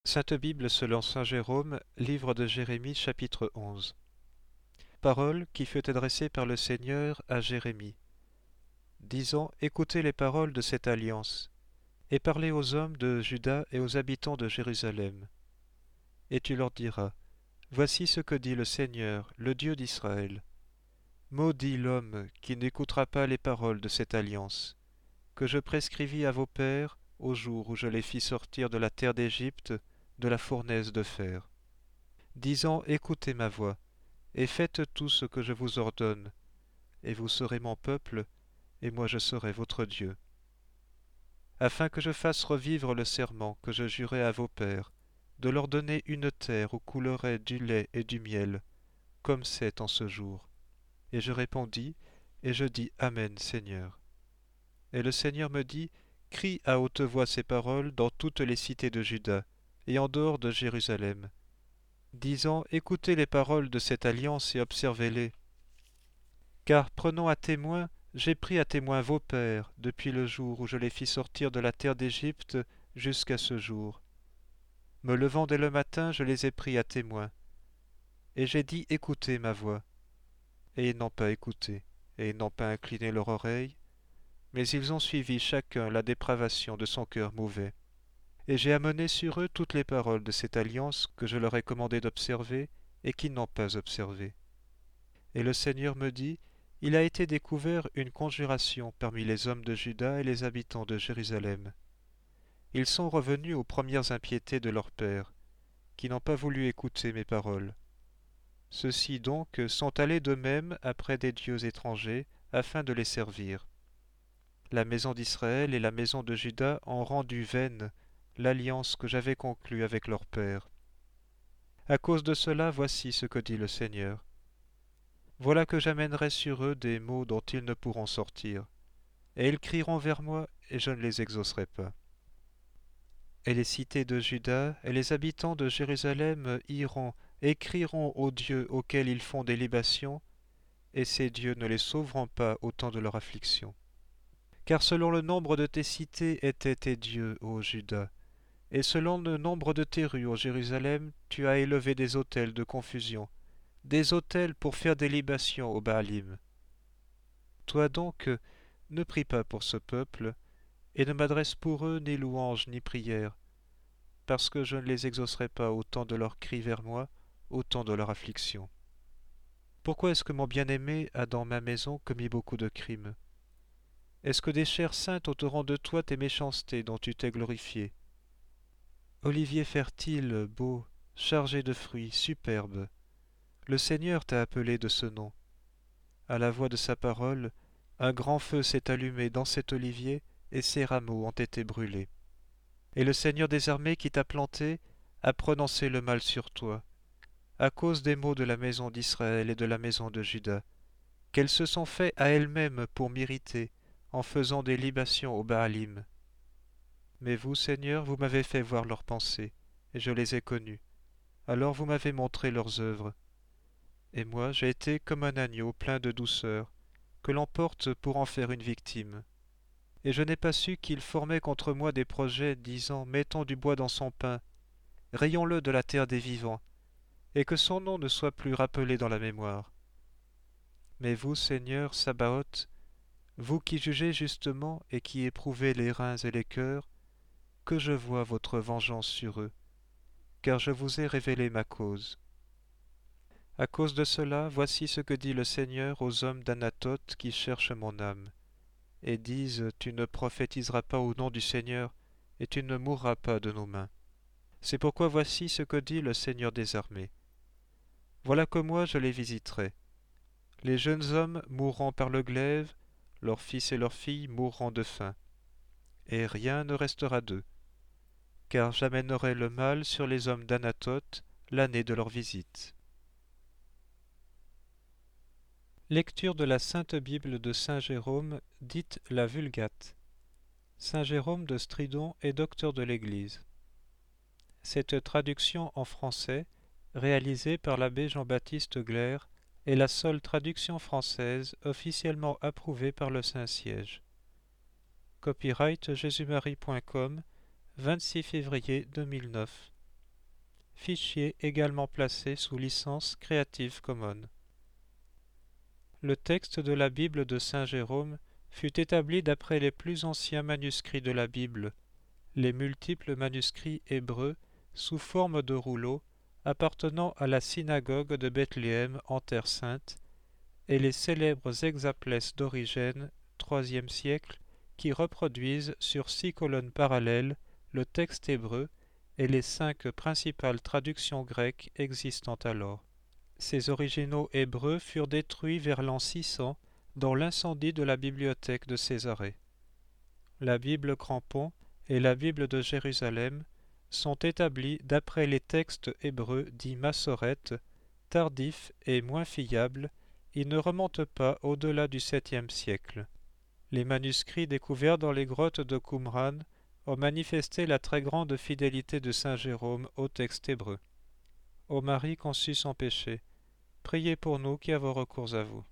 Sainte Bible selon saint Jérôme, livre de Jérémie, chapitre 11. Parole qui fut adressée par le Seigneur à Jérémie, disant: Écoutez les paroles de cette alliance, et parlez aux hommes de Juda et aux habitants de Jérusalem. Et tu leur diras: Voici ce que dit le Seigneur, le Dieu d'Israël. Maudit l'homme qui n'écoutera pas les paroles de cette alliance, que je prescrivis à vos pères au jour où je les fis sortir de la terre d'Égypte, de la fournaise de fer, disant: Écoutez ma voix, et faites tout ce que je vous ordonne, et vous serez mon peuple, et moi je serai votre Dieu. Afin que je fasse revivre le serment que je jurai à vos pères, de leur donner une terre où coulerait du lait et du miel, comme c'est en ce jour. Et je répondis, et je dis: Amen, Seigneur. Et le Seigneur me dit: Crie à haute voix ces paroles dans toutes les cités de Juda, et en dehors de Jérusalem, disant: Écoutez les paroles de cette alliance et observez-les. Car prenant à témoin, j'ai pris à témoin vos pères, depuis le jour où je les fis sortir de la terre d'Égypte jusqu'à ce jour. Me levant dès le matin, je les ai pris à témoin. Et j'ai dit: Écoutez ma voix. Et ils n'ont pas écouté, et ils n'ont pas incliné leur oreille, mais ils ont suivi chacun la dépravation de son cœur mauvais. Et j'ai amené sur eux toutes les paroles de cette alliance que je leur ai commandé d'observer, et qu'ils n'ont pas observées. Et le Seigneur me dit: Il a été découvert une conjuration parmi les hommes de Juda et les habitants de Jérusalem. Ils sont revenus aux premières impiétés de leur père, qui n'ont pas voulu écouter mes paroles. Ceux-ci donc sont allés d'eux-mêmes après des dieux étrangers, afin de les servir. La maison d'Israël et la maison de Juda ont rendu vaine l'alliance que j'avais conclue avec leur père. À cause de cela, voici ce que dit le Seigneur. Voilà que j'amènerai sur eux des maux dont ils ne pourront sortir, et ils crieront vers moi, et je ne les exaucerai pas. Et les cités de Juda et les habitants de Jérusalem iront et crieront aux dieux auxquels ils font des libations, et ces dieux ne les sauveront pas au temps de leur affliction. Car selon le nombre de tes cités étaient tes dieux, ô Juda, et selon le nombre de tes rues, ô Jérusalem, tu as élevé des autels de confusion, des autels pour faire des libations au Baalim. Toi donc, ne prie pas pour ce peuple, et ne m'adresse pour eux ni louange ni prière, parce que je ne les exaucerai pas au temps de leur cri vers moi, au temps de leur affliction. Pourquoi est-ce que mon bien-aimé a dans ma maison commis beaucoup de crimes? Est-ce que des chairs saintes ôteront de toi tes méchancetés dont tu t'es glorifié? Olivier fertile, beau, chargé de fruits, superbe, le Seigneur t'a appelé de ce nom. À la voix de sa parole, un grand feu s'est allumé dans cet olivier, et ses rameaux ont été brûlés. Et le Seigneur des armées qui t'a planté a prononcé le mal sur toi, à cause des maux de la maison d'Israël et de la maison de Juda, qu'elles se sont fait à elles-mêmes pour m'irriter, en faisant des libations au Baalim. Mais vous, Seigneur, vous m'avez fait voir leurs pensées, et je les ai connues. Alors vous m'avez montré leurs œuvres. Et moi, j'ai été comme un agneau plein de douceur, que l'on porte pour en faire une victime. Et je n'ai pas su qu'il formait contre moi des projets, disant: Mettons du bois dans son pain, rayons-le de la terre des vivants, et que son nom ne soit plus rappelé dans la mémoire. Mais vous, Seigneur Sabaoth, vous qui jugez justement et qui éprouvez les reins et les cœurs, que je voie votre vengeance sur eux, car je vous ai révélé ma cause. À cause de cela, voici ce que dit le Seigneur aux hommes d'Anathoth qui cherchent mon âme, et disent: Tu ne prophétiseras pas au nom du Seigneur, et tu ne mourras pas de nos mains. C'est pourquoi voici ce que dit le Seigneur des armées. Voilà que moi je les visiterai. Les jeunes hommes mourront par le glaive, leurs fils et leurs filles mourront de faim, et rien ne restera d'eux, car j'amènerai le mal sur les hommes d'Anathoth l'année de leur visite. Lecture de la Sainte Bible de Saint Jérôme, dite la Vulgate. Saint Jérôme de Stridon est docteur de l'Église. Cette traduction en français, réalisée par l'abbé Jean-Baptiste Glaire, est la seule traduction française officiellement approuvée par le Saint-Siège. Copyright jésus-marie.com, 26 février 2009. fichier également placé sous licence Creative Commons. Le texte de la Bible de saint Jérôme fut établi d'après les plus anciens manuscrits de la Bible, les multiples manuscrits hébreux sous forme de rouleaux appartenant à la synagogue de Bethléem en Terre Sainte, et les célèbres hexaplès d'Origène, IIIe siècle, qui reproduisent sur 6 colonnes parallèles le texte hébreu et les 5 principales traductions grecques existant alors. Ces originaux hébreux furent détruits vers l'an 600 dans l'incendie de la bibliothèque de Césarée. La Bible Crampon et la Bible de Jérusalem sont établis d'après les textes hébreux dits Massorètes, tardifs et moins fiables. Ils ne remontent pas au-delà du 7e siècle. Les manuscrits découverts dans les grottes de Qumran ont manifesté la très grande fidélité de saint Jérôme au texte hébreu. Ô Marie conçue sans péché, priez pour nous qui avons recours à vous.